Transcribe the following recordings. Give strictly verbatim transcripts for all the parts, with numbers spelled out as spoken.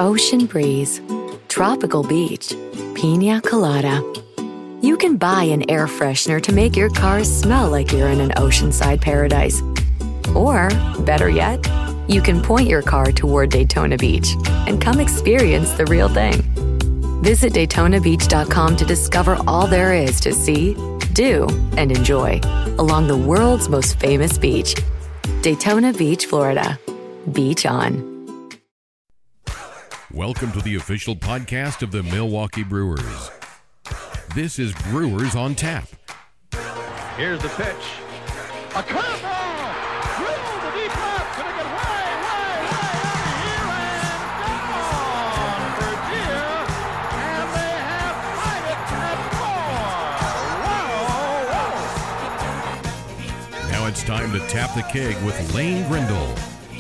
Ocean breeze, tropical beach, pina colada. You can buy an air freshener to make your car smell like you're in an oceanside paradise. Or, better yet, you can point your car toward Daytona Beach and come experience the real thing. Visit Daytona Beach dot com to discover all there is to see, do, and enjoy along the world's most famous beach. Daytona Beach, Florida. Beach on. Welcome to the official podcast of the Milwaukee Brewers. This is Brewers on Tap. Here's the pitch. A curveball! Drill to deep left. Gonna get way, way, way out of here and gone for deer. And they have tied it at four. Wow, whoa. Now it's time to tap the keg with Lane Grindle.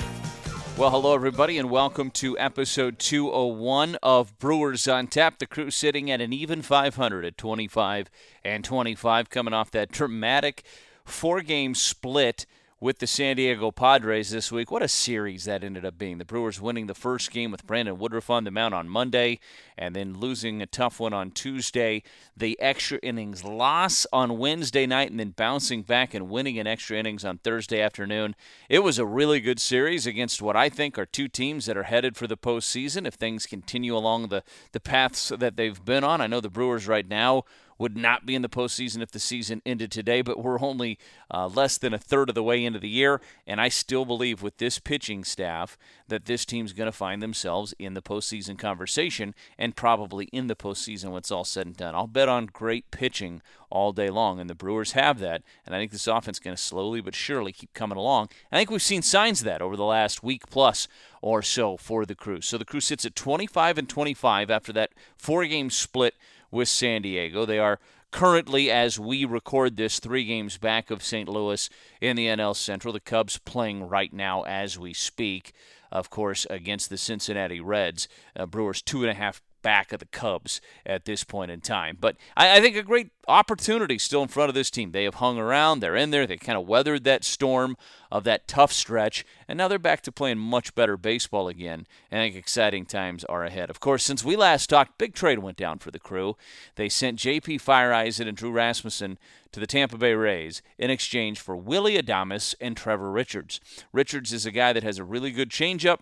Well, hello, everybody, and welcome to episode two oh one of Brewers on Tap. The crew sitting at an even five hundred at twenty-five and twenty-five, coming off that dramatic four-game split with the San Diego Padres this week. What a series that ended up being. The Brewers winning the first game with Brandon Woodruff on the mound on Monday, and then losing a tough one on Tuesday. The extra innings loss on Wednesday night, and then bouncing back and winning in extra innings on Thursday afternoon. It was a really good series against what I think are two teams that are headed for the postseason if things continue along the, the paths that they've been on. I know the Brewers right now would not be in the postseason if the season ended today, but we're only uh, less than a third of the way into the year, and I still believe with this pitching staff that this team's going to find themselves in the postseason conversation and probably in the postseason when it's all said and done. I'll bet on great pitching all day long, and the Brewers have that, and I think this offense is going to slowly but surely keep coming along. I think we've seen signs of that over the last week plus or so for the Crew. So the Crew sits at twenty-five and twenty-five after that four-game split with San Diego. They are currently, as we record this, three games back of Saint Louis in the N L Central. The Cubs playing right now as we speak, of course, against the Cincinnati Reds. Uh, Brewers two and a half back of the Cubs at this point in time. But I, I think a great opportunity still in front of this team. They have hung around. They're in there. They kind of weathered that storm of that tough stretch, and now they're back to playing much better baseball again, and I think exciting times are ahead. Of course, since we last talked, big trade went down for the Crew. They sent J P Feyereisen and Drew Rasmussen to the Tampa Bay Rays in exchange for Willy Adames and Trevor Richards. Richards is a guy that has a really good changeup.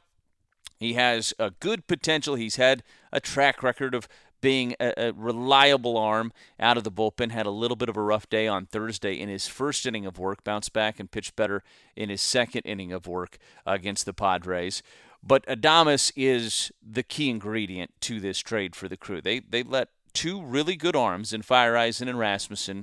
He has a good potential. He's had a track record of being a, a reliable arm out of the bullpen. Had a little bit of a rough day on Thursday in his first inning of work, bounced back and pitched better in his second inning of work against the Padres. But Adames is the key ingredient to this trade for the Crew. They they let two really good arms in Feyereisen and Rasmussen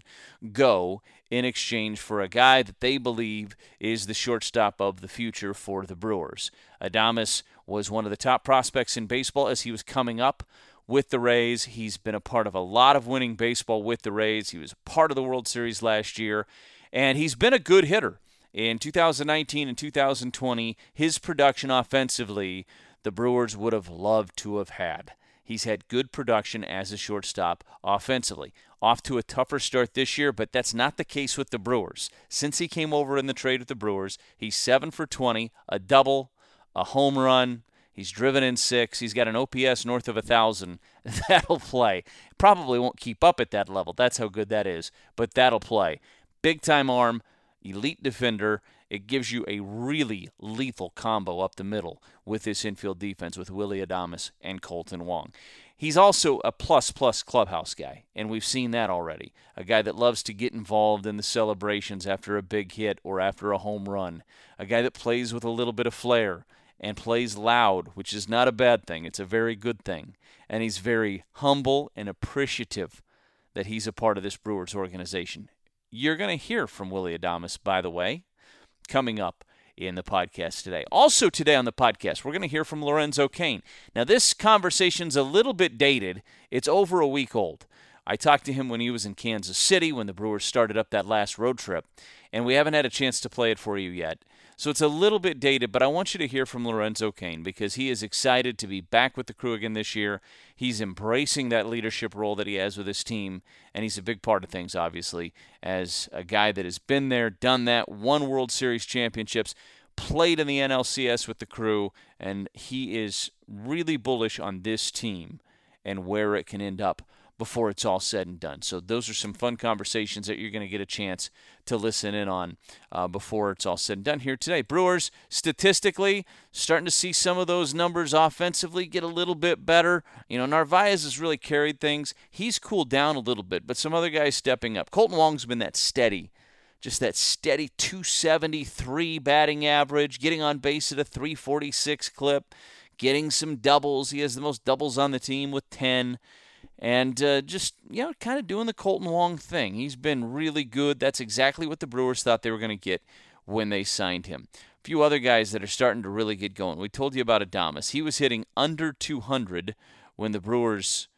go in exchange for a guy that they believe is the shortstop of the future for the Brewers. Adames was one of the top prospects in baseball as he was coming up with the Rays. He's been a part of a lot of winning baseball with the Rays. He was a part of the World Series last year, and he's been a good hitter. In two thousand nineteen and two thousand twenty, his production offensively, the Brewers would have loved to have had. He's had good production as a shortstop offensively. Off to a tougher start this year, but that's not the case with the Brewers. Since he came over in the trade with the Brewers, he's seven for twenty, a double, a home run. He's driven in six. He's got an O P S north of one thousand. That'll play. Probably won't keep up at that level. That's how good that is, but that'll play. Big-time arm, elite defender. It gives you a really lethal combo up the middle with this infield defense with Willy Adames and Kolten Wong. He's also a plus-plus clubhouse guy, and we've seen that already. A guy that loves to get involved in the celebrations after a big hit or after a home run. A guy that plays with a little bit of flair and plays loud, which is not a bad thing. It's a very good thing. And he's very humble and appreciative that he's a part of this Brewers organization. You're going to hear from Willy Adames, by the way, coming up in the podcast today. Also today on the podcast, we're going to hear from Lorenzo Cain. Now, this conversation's a little bit dated. It's over a week old. I talked to him when he was in Kansas City when the Brewers started up that last road trip, and we haven't had a chance to play it for you yet. So it's a little bit dated, but I want you to hear from Lorenzo Cain because he is excited to be back with the Crew again this year. He's embracing that leadership role that he has with his team, and he's a big part of things, obviously, as a guy that has been there, done that, won World Series championships, played in the N L C S with the Crew, and he is really bullish on this team and where it can end up before it's all said and done. So those are some fun conversations that you're going to get a chance to listen in on uh, before it's all said and done here today. Brewers, statistically, starting to see some of those numbers offensively get a little bit better. You know, Narvaez has really carried things. He's cooled down a little bit, but some other guys stepping up. Colton Wong's been that steady, just that steady two seventy-three batting average, getting on base at a three forty-six clip, getting some doubles. He has the most doubles on the team with ten. And uh, just, you know, kind of doing the Colton Wong thing. He's been really good. That's exactly what the Brewers thought they were going to get when they signed him. A few other guys that are starting to really get going. We told you about Adames. He was hitting under two hundred when the Brewers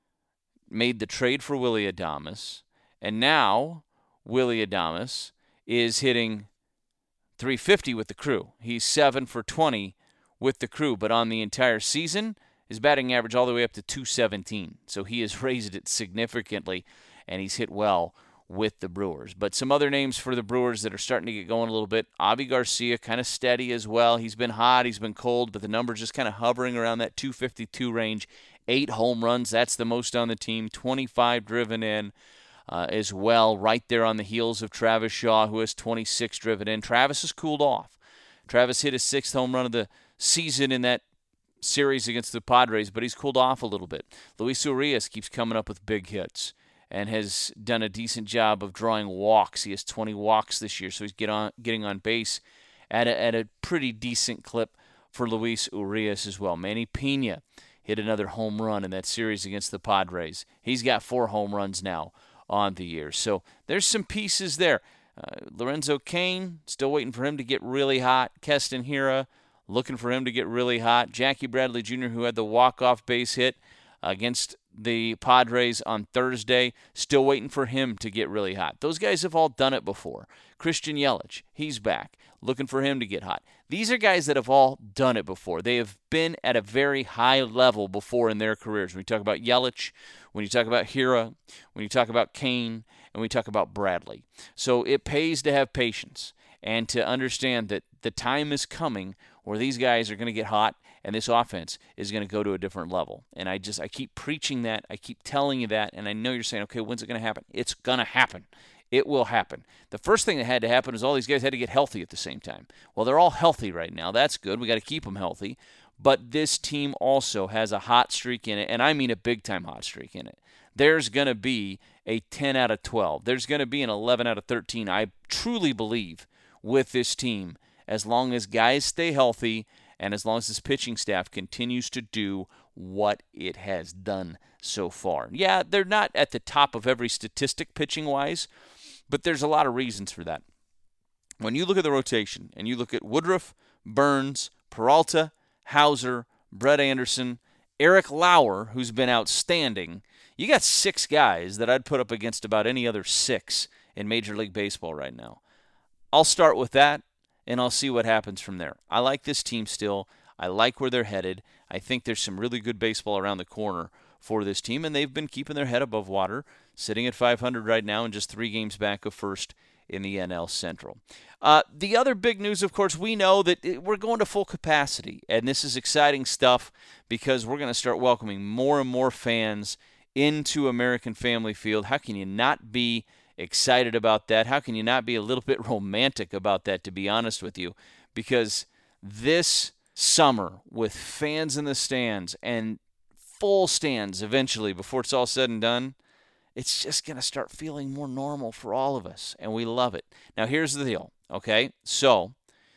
made the trade for Willy Adames. And now Willy Adames is hitting three fifty with the Crew. He's seven for twenty with the Crew. But on the entire season, his batting average all the way up to two seventeen. So he has raised it significantly, and he's hit well with the Brewers. But some other names for the Brewers that are starting to get going a little bit. Avi Garcia, kind of steady as well. He's been hot, he's been cold, but the numbers just kind of hovering around that two fifty-two range. Eight home runs, that's the most on the team. twenty-five driven in uh, as well, right there on the heels of Travis Shaw, who has twenty-six driven in. Travis has cooled off. Travis hit his sixth home run of the season in that series against the Padres, but he's cooled off a little bit. Luis Urias keeps coming up with big hits and has done a decent job of drawing walks. He has twenty walks this year, so he's get on, getting on base at a, at a pretty decent clip for Luis Urias as well. Manny Pena hit another home run in that series against the Padres. He's got four home runs now on the year. So there's some pieces there. Uh, Lorenzo Cain, still waiting for him to get really hot. Keston Hiura, looking for him to get really hot. Jackie Bradley Junior, who had the walk-off base hit against the Padres on Thursday, still waiting for him to get really hot. Those guys have all done it before. Christian Yelich, he's back, looking for him to get hot. These are guys that have all done it before. They have been at a very high level before in their careers. When you talk about Yelich, when you talk about Hiura, when you talk about Cain, and we talk about Bradley. So it pays to have patience and to understand that the time is coming where these guys are going to get hot and this offense is going to go to a different level. And I just, I keep preaching that. I keep telling you that. And I know you're saying, okay, when's it going to happen? It's going to happen. It will happen. The first thing that had to happen is all these guys had to get healthy at the same time. Well, they're all healthy right now. That's good. We got to keep them healthy. But this team also has a hot streak in it, and I mean a big-time hot streak in it. There's going to be a ten out of twelve. There's going to be an eleven out of thirteen. I truly believe with this team, as long as guys stay healthy and as long as this pitching staff continues to do what it has done so far. Yeah, they're not at the top of every statistic pitching-wise, but there's a lot of reasons for that. When you look at the rotation and you look at Woodruff, Burns, Peralta, Hauser, Brett Anderson, Eric Lauer, who's been outstanding, you got six guys that I'd put up against about any other six in Major League Baseball right now. I'll start with that, and I'll see what happens from there. I like this team still. I like where they're headed. I think there's some really good baseball around the corner for this team, and they've been keeping their head above water, sitting at five hundred right now and just three games back of first in the N L Central. Uh, the other big news, of course, we know that we're going to full capacity, and this is exciting stuff because we're going to start welcoming more and more fans into American Family Field. How can you not be excited about that? How can you not be a little bit romantic about that, to be honest with you? Because this summer, with fans in the stands and full stands eventually before it's all said and done, it's just going to start feeling more normal for all of us, and we love it. Now, here's the deal, okay? So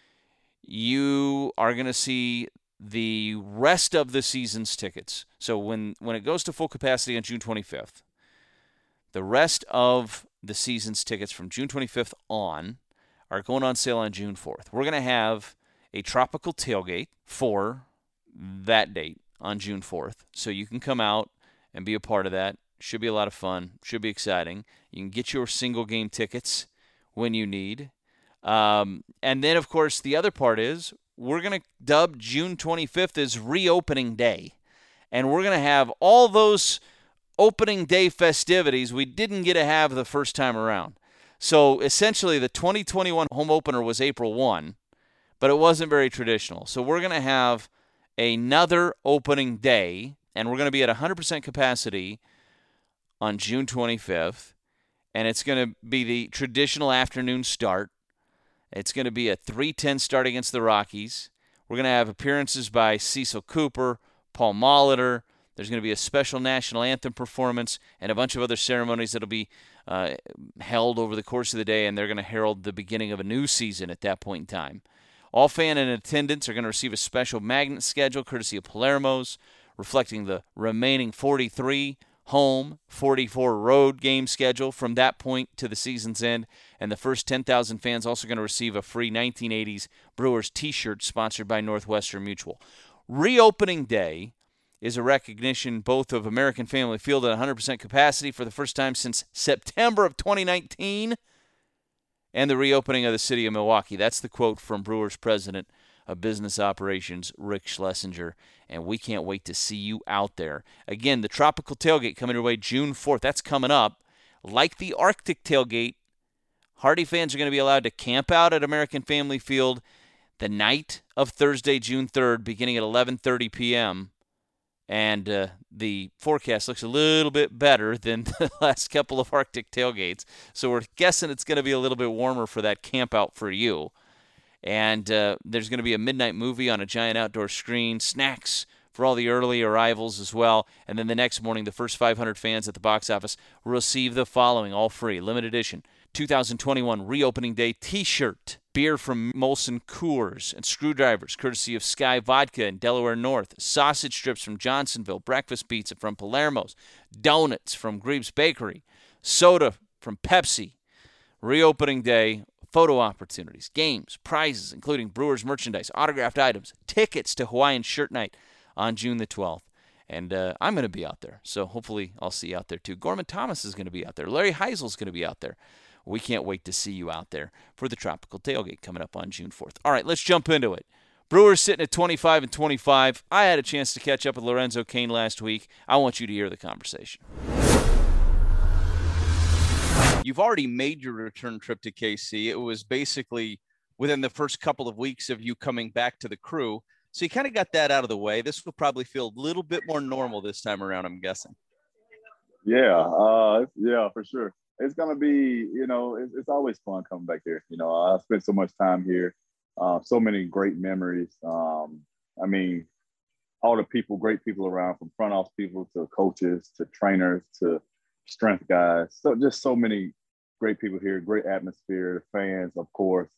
you are going to see the rest of the season's tickets. So when, when it goes to full capacity on June twenty-fifth, the rest of the season's tickets from June twenty-fifth on are going on sale on June fourth. We're going to have a tropical tailgate for that date on June fourth. So you can come out and be a part of that. Should be a lot of fun. Should be exciting. You can get your single game tickets when you need. Um, and then, of course, the other part is we're going to dub June twenty-fifth as reopening day. And we're going to have all those opening day festivities we didn't get to have the first time around. So essentially the twenty twenty-one home opener was April first, but it wasn't very traditional. So we're going to have another opening day, and we're going to be at one hundred percent capacity on June twenty-fifth, and it's going to be the traditional afternoon start. It's going to be a three ten start against the Rockies. We're going to have appearances by Cecil Cooper, Paul Molitor. There's going to be a special national anthem performance and a bunch of other ceremonies that will be uh, held over the course of the day, and they're going to herald the beginning of a new season at that point in time. All fan in attendance are going to receive a special magnet schedule courtesy of Palermo's, reflecting the remaining forty-three home, forty-four road game schedule from that point to the season's end. And the first ten thousand fans also going to receive a free nineteen eighties Brewers t-shirt sponsored by Northwestern Mutual. Reopening day is a recognition both of American Family Field at one hundred percent capacity for the first time since September of twenty nineteen, and the reopening of the city of Milwaukee. That's the quote from Brewers President of Business Operations, Rick Schlesinger, and we can't wait to see you out there. Again, the Tropical Tailgate coming your way June fourth. That's coming up. Like the Arctic Tailgate, Hardy fans are going to be allowed to camp out at American Family Field the night of Thursday, June third, beginning at eleven thirty p.m., and uh, the forecast looks a little bit better than the last couple of Arctic tailgates. So we're guessing it's going to be a little bit warmer for that camp out for you. And uh, there's going to be a midnight movie on a giant outdoor screen, snacks for all the early arrivals as well. And then the next morning, the first five hundred fans at the box office will receive the following, all free, limited edition, two thousand twenty-one Reopening Day t-shirt, beer from Molson Coors, and screwdrivers, courtesy of Sky Vodka in Delaware North, sausage strips from Johnsonville, breakfast pizza from Palermo's, donuts from Greaves Bakery, soda from Pepsi. Reopening Day, photo opportunities, games, prizes, including Brewers merchandise, autographed items, tickets to Hawaiian Shirt Night on June the twelfth. And uh, I'm going to be out there, so hopefully I'll see you out there too. Gorman Thomas is going to be out there. Larry Heisel's going to be out there. We can't wait to see you out there for the Tropical Tailgate coming up on June fourth. All right, let's jump into it. Brewers sitting at twenty-five and twenty-five. I had a chance to catch up with Lorenzo Cain last week. I want you to hear the conversation. You've already made your return trip to K C. It was basically within the first couple of weeks of you coming back to the crew. So you kind of got that out of the way. This will probably feel a little bit more normal this time around, I'm guessing. Yeah, uh, yeah, for sure. It's going to be, you know, it's, it's always fun coming back here. You know, I spent so much time here, uh, so many great memories. Um, I mean, all the people, great people around, from front office people to coaches to trainers to strength guys. So just so many great people here, great atmosphere, the fans, of course.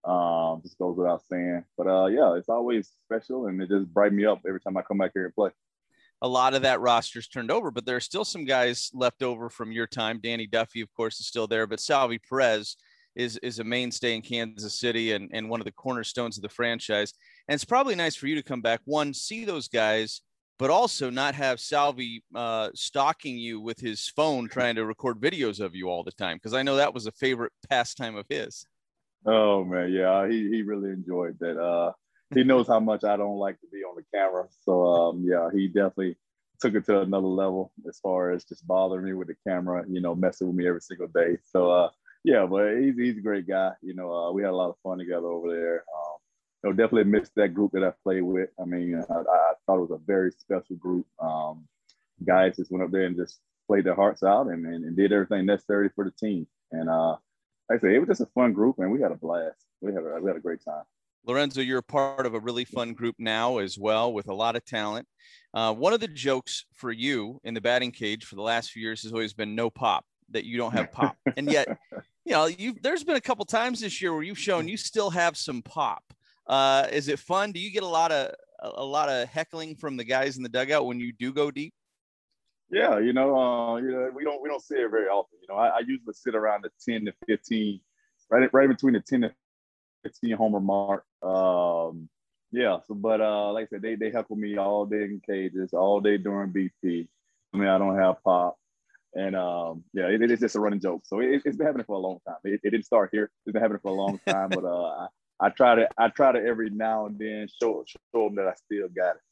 Um, just goes without saying. But, uh, yeah, it's always special, and it just brightens me up every time I come back here and play. A lot of that roster's turned over, but there are still some guys left over from your time. Danny Duffy, of course, is still there, but Salvi Perez is is a mainstay in Kansas City and, and one of the cornerstones of the franchise. And it's probably nice for you to come back, one, see those guys, but also not have Salvi uh, stalking you with his phone trying to record videos of you all the time, because I know that was a favorite pastime of his. Oh, man, yeah, he, he really enjoyed that. Uh, he knows how much I don't like to be on the camera. So, um, yeah, he definitely took it to another level as far as just bothering me with the camera, you know, messing with me every single day. So, uh, yeah, but he's, he's a great guy. You know, uh, we had a lot of fun together over there. Um, you know, definitely missed that group that I played with. I mean, I, I thought it was a very special group. Um, guys just went up there and just played their hearts out and, and, and did everything necessary for the team. And uh, like I say, it was just a fun group, and we had a blast. We had a, we had a great time. Lorenzo, you're a part of a really fun group now as well, with a lot of talent. Uh, one of the jokes for you in the batting cage for the last few years has always been no pop, that you don't have pop. And yet, you know, you there's been a couple times this year where you've shown you still have some pop. Uh, is it fun? Do you get a lot of a lot of heckling from the guys in the dugout when you do go deep? Yeah, you know, uh, you know, we don't we don't see it very often. You know, I, I usually sit around the ten to fifteen, right right between the ten to fifteen homer mark. Um, yeah, so but uh, like I said, they they heckle me all day in cages, all day during B P. I mean, I don't have pop, and um, yeah, it, it's just a running joke. So it, it's been happening for a long time. It, it didn't start here. It's been happening for a long time. But uh, I, I try to I try to every now and then show show them that I still got it.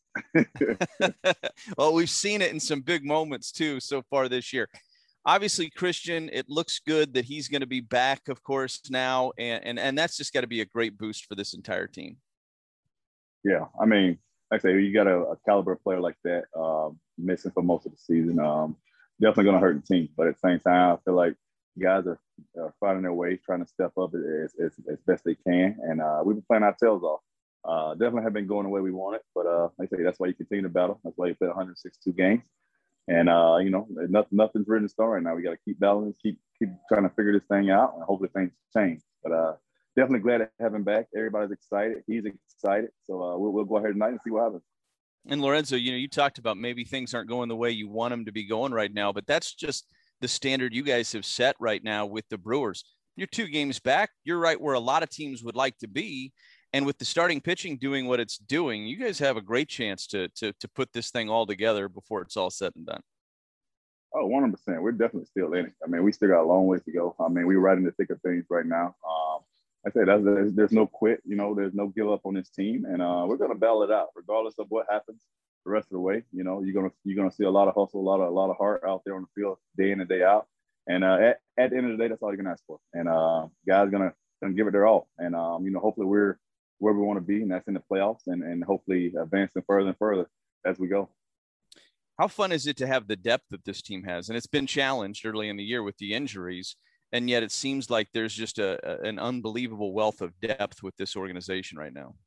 Well, we've seen it in some big moments too so far this year. Obviously, Christian, it looks good that he's going to be back, of course, now, and and, and that's just got to be a great boost for this entire team. Yeah, I mean, like I say, you got a, a caliber player like that um, missing for most of the season. Um, definitely going to hurt the team, but at the same time, I feel like guys are, are finding their way, trying to step up as, as, as best they can, and uh, we've been playing our tails off. Uh, definitely have been going the way we want it, but uh, like I say, that's why you continue to battle. That's why you play one hundred sixty-two games, and uh, you know, nothing, nothing's written in stone right now. We got to keep battling, keep keep trying to figure this thing out, and hopefully things change. But uh, definitely glad to have him back. Everybody's excited. He's excited. So uh, we'll, we'll go ahead tonight and see what happens. And Lorenzo, you know, you talked about maybe things aren't going the way you want them to be going right now, but that's just the standard you guys have set right now with the Brewers. You're two games back. You're right where a lot of teams would like to be. And with the starting pitching doing what it's doing, you guys have a great chance to to to put this thing all together before it's all said and done. Oh, one hundred percent. We're definitely still in it. I mean, we still got a long ways to go. I mean, we're right in the thick of things right now. Um, I say that's, there's, there's no quit. You know, there's no give up on this team, and uh, we're going to battle it out, regardless of what happens the rest of the way. You know, you're gonna you're gonna see a lot of hustle, a lot of a lot of heart out there on the field, day in and day out. And uh, at, at the end of the day, that's all you can ask for. And uh, guys gonna gonna give it their all. And um, you know, hopefully we're where we want to be, and that's in the playoffs, and and hopefully advancing further and further as we go. How fun is it to have the depth that this team has? And it's been challenged early in the year with the injuries, and yet it seems like there's just a, a an unbelievable wealth of depth with this organization right now.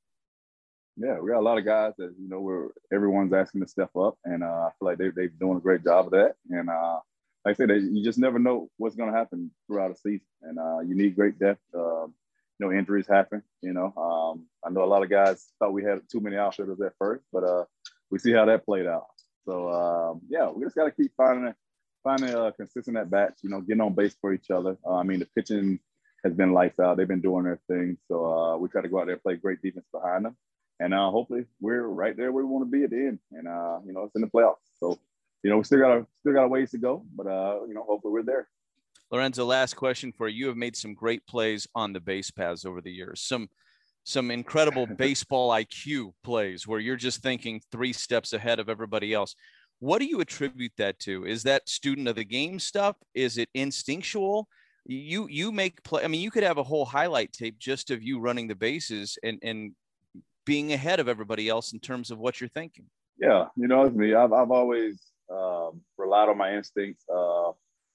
Yeah, we got a lot of guys that, you know, we're everyone's asking to step up, and uh, I feel like they they're doing a great job of that. And uh, like I said, they, you just never know what's going to happen throughout a season, and uh, you need great depth. Uh, you know, injuries happen. You know, um, I know a lot of guys thought we had too many outfielders at first, but uh, we see how that played out. So um, yeah, we just got to keep finding finding uh, consistent at bats. You know, getting on base for each other. Uh, I mean, the pitching has been lights out. They've been doing their thing. So uh, we try to go out there and play great defense behind them. And uh, hopefully we're right there where we want to be at the end. And, uh, you know, it's in the playoffs. So, you know, we still got a, still got a ways to go. But, uh, you know, hopefully we're there. Lorenzo, last question for you. You have made some great plays on the base paths over the years. Some some incredible baseball I Q plays where you're just thinking three steps ahead of everybody else. What do you attribute that to? Is that student of the game stuff? Is it instinctual? You you make play. I mean, you could have a whole highlight tape just of you running the bases and and being ahead of everybody else in terms of what you're thinking. Yeah, you know, it's me. I've I've always um, relied on my instincts. Uh,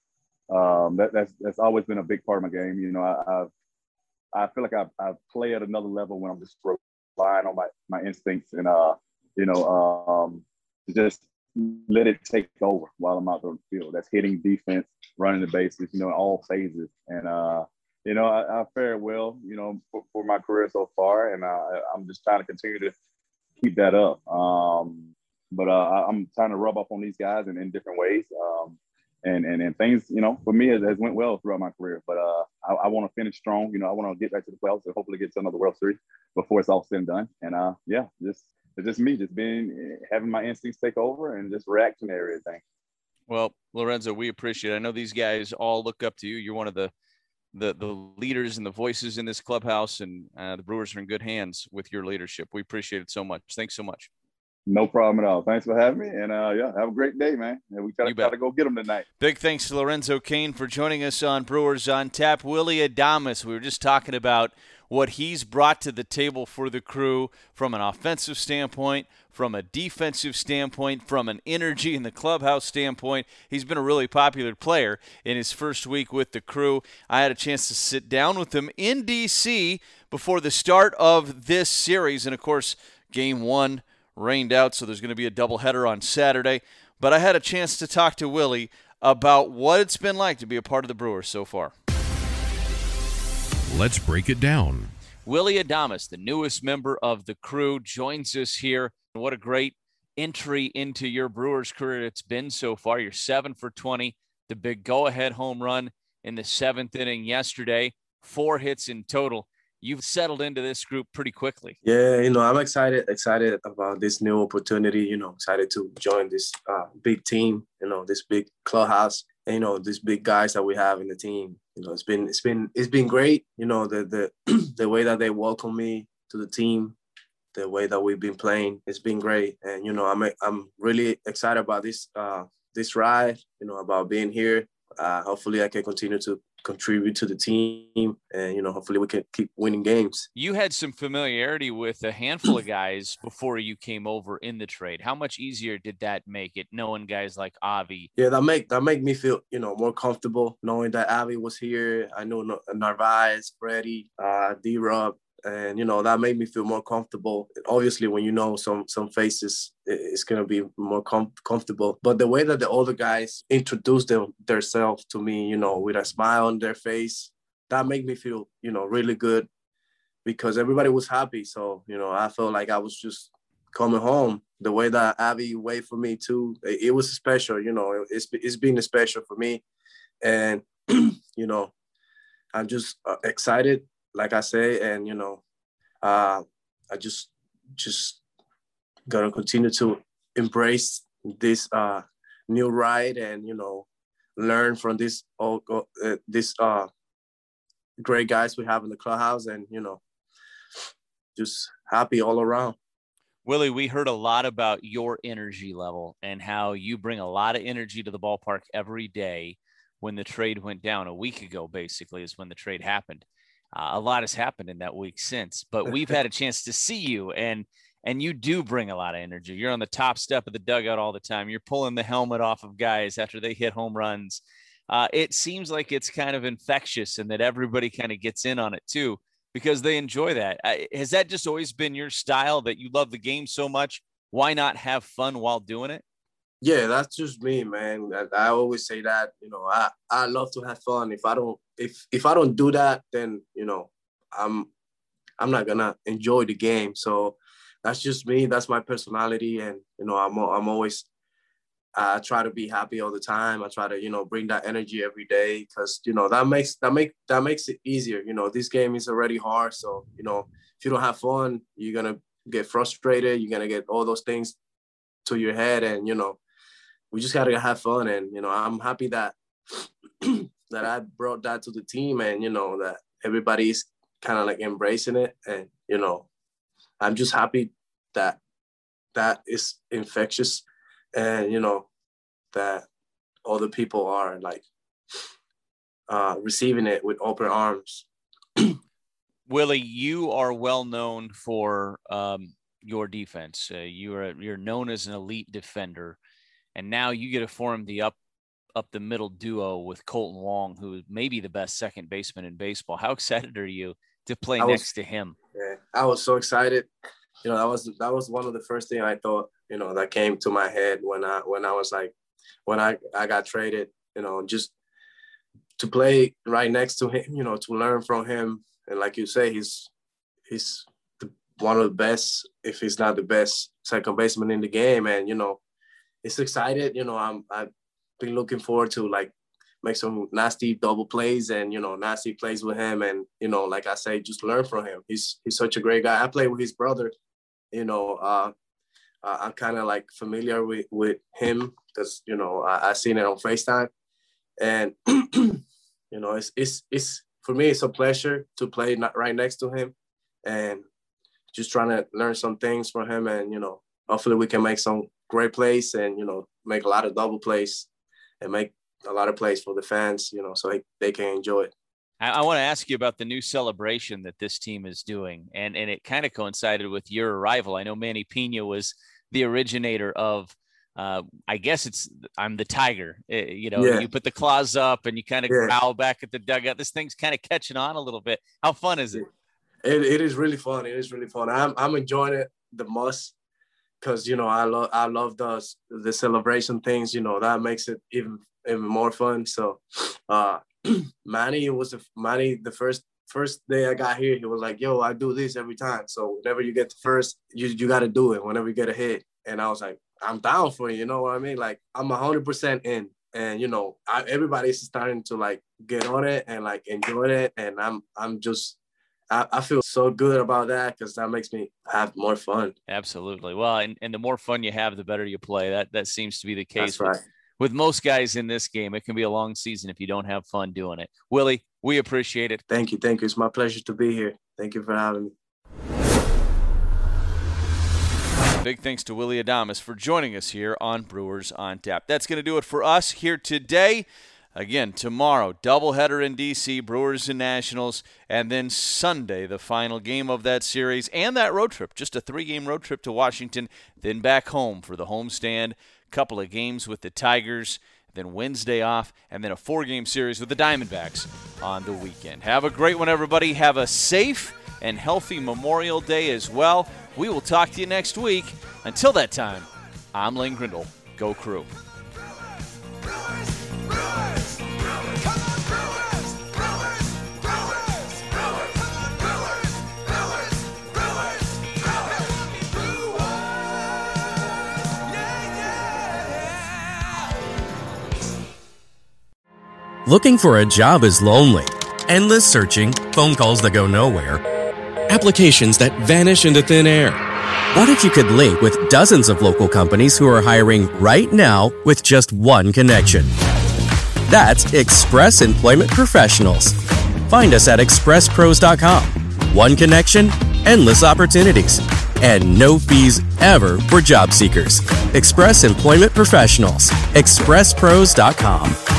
um, that, that's that's always been a big part of my game. You know, I I've, I feel like I've, I've played at another level when I'm just relying on my my instincts and uh, you know, um, just let it take over while I'm out there on the field. That's hitting, defense, running the bases, you know, in all phases. And uh, you know, I, I fared well, you know, for, for my career so far, and uh, I'm just trying to continue to keep that up. Um, but uh, I'm trying to rub up on these guys in, in different ways. Um, and, and and things, you know, for me, it has went well throughout my career. But uh, I, I want to finish strong. You know, I want to get back to the playoffs and hopefully get to another World Series before it's all said and done. And uh, yeah, just it's just me, just being having my instincts take over and just reacting to everything. Well, Lorenzo, we appreciate it. I know these guys all look up to you. You're one of the the the leaders and the voices in this clubhouse, and uh, the Brewers are in good hands with your leadership. We appreciate it so much. Thanks so much. No problem at all. Thanks for having me, and uh, yeah, have a great day, man. And we gotta, gotta go get them tonight. Big thanks to Lorenzo Cain for joining us on Brewers on Tap. Willy Adames, we were just talking about what he's brought to the table for the Crew from an offensive standpoint, from a defensive standpoint, from an energy in the clubhouse standpoint. He's been a really popular player in his first week with the Crew. I had a chance to sit down with him in D C before the start of this series, and of course, game one rained out, so there's going to be a doubleheader on Saturday. But I had a chance to talk to Willy about what it's been like to be a part of the Brewers so far. Let's break it down. Willy Adames, the newest member of the Crew, joins us here. What a great entry into your Brewers career it's been so far. You're seven for twenty, the big go-ahead home run in the seventh inning yesterday, four hits in total. You've settled into this group pretty quickly. Yeah, you know, I'm excited, excited about this new opportunity, you know, excited to join this uh, big team, you know, this big clubhouse, and, you know, these big guys that we have in the team. You know, it's been, it's been, it's been great. You know, the, the, the way that they welcome me to the team, the way that we've been playing, it's been great. And, you know, I'm, I'm really excited about this, uh, this ride, you know, about being here. uh, hopefully I can continue to contribute to the team, and, you know, hopefully we can keep winning games. You had some familiarity with a handful of guys before you came over in the trade. How much easier did that make it, knowing guys like Avi? Yeah, that make that make me feel, you know, more comfortable knowing that Avi was here. I know Narvaez, Freddie, uh, D-Rob, and, you know, that made me feel more comfortable. Obviously, when you know some some faces, it's going to be more com- comfortable. But the way that the older guys introduced them themselves to me, you know, with a smile on their face, that made me feel, you know, really good, because everybody was happy. So, you know, I felt like I was just coming home. The way that Avi waited for me too, it, it was special. You know, it's it's been special for me, and you know, I'm just uh, excited, like I say, and, you know, uh, I just just gonna continue to embrace this uh, new ride, and, you know, learn from this all uh, this uh, great guys we have in the clubhouse, and, you know, just happy all around. Willie, we heard a lot about your energy level and how you bring a lot of energy to the ballpark every day. When the trade went down a week ago, basically, is when the trade happened. Uh, a lot has happened in that week since, but we've had a chance to see you, and and you do bring a lot of energy. You're on the top step of the dugout all the time. You're pulling the helmet off of guys after they hit home runs. Uh, it seems like it's kind of infectious, and that everybody kind of gets in on it too, because they enjoy that. Uh, has that just always been your style, that you love the game so much? Why not have fun while doing it? Yeah, that's just me, man. I, I always say that, you know, I, I love to have fun. If I don't, if, if I don't do that, then, you know, I'm, I'm not gonna enjoy the game. So that's just me. That's my personality. And, you know, I'm, I'm always, I try to be happy all the time. I try to, you know, bring that energy every day, because, you know, that makes, that make, that makes it easier. You know, this game is already hard. So, you know, if you don't have fun, you're going to get frustrated. You're going to get all those things to your head, and, you know, we just gotta have fun. And, you know, I'm happy that that I brought that to the team, and, you know, that everybody's kind of like embracing it. And, you know, I'm just happy that that is infectious, and, you know, that all the people are like uh, receiving it with open arms. Willie, you are well known for um, your defense. Uh, you are you're known as an elite defender. And now you get to form the up up the middle duo with Colton Wong, who may be the best second baseman in baseball. How excited are you to play I next was, to him? Yeah, I was so excited. You know, that was that was one of the first things I thought, you know, that came to my head when I when I was like when I, I got traded, you know, just to play right next to him, you know, to learn from him. And like you say, he's he's the, one of the best, if he's not the best, second baseman in the game. And, you know, it's excited, you know, I'm, I've been looking forward to, like, make some nasty double plays and, you know, nasty plays with him. And, you know, like I say, just learn from him. He's he's such a great guy. I play with his brother, you know, uh, I'm kind of like familiar with, with him because, you know, I, I seen it on FaceTime. And, you know, it's, it's, it's, for me, it's a pleasure to play not right next to him and just trying to learn some things from him. And, you know, hopefully we can make some great plays and, you know, make a lot of double plays and make a lot of plays for the fans, you know, so they, they can enjoy it. I, I want to ask you about the new celebration that this team is doing. And, and it kind of coincided with your arrival. I know Manny Pena was the originator of, uh, I guess it's, I'm the tiger, uh, you know, yeah. You put the claws up and you kind of yeah. growl back at the dugout. This thing's kind of catching on a little bit. How fun is it? It, it is really fun. It is really fun. I'm, I'm enjoying it the most. Because, you know, I love I love the, the celebration things, you know, that makes it even even more fun. So uh, Manny was a, Manny the first first day I got here, he was like, yo, I do this every time. So whenever you get the first, you, you got to do it whenever you get a hit. And I was like, I'm down for it. You know what I mean? Like, I'm one hundred percent in. And, you know, I, everybody's starting to, like, get on it and, like, enjoy it. And I'm I'm just I, I feel so good about that because that makes me have more fun. Absolutely. Well, and, and the more fun you have, the better you play. That that seems to be the case. That's right. with, with most guys in this game. It can be a long season if you don't have fun doing it. Willie, we appreciate it. Thank you. Thank you. It's my pleasure to be here. Thank you for having me. Big thanks to Willie Adames for joining us here on Brewers on Tap. That's going to do it for us here today. Again, tomorrow, doubleheader in D C, Brewers and Nationals, and then Sunday, the final game of that series and that road trip, just a three-game road trip to Washington, then back home for the homestand, couple of games with the Tigers, then Wednesday off, and then a four-game series with the Diamondbacks on the weekend. Have a great one, everybody. Have a safe and healthy Memorial Day as well. We will talk to you next week. Until that time, I'm Lane Grindle. Go Crew. Looking for a job is lonely. Endless searching, phone calls that go nowhere, applications that vanish into thin air. What if you could link with dozens of local companies who are hiring right now with just one connection? That's Express Employment Professionals. Find us at express pros dot com. One connection, endless opportunities, and no fees ever for job seekers. Express Employment Professionals. express pros dot com.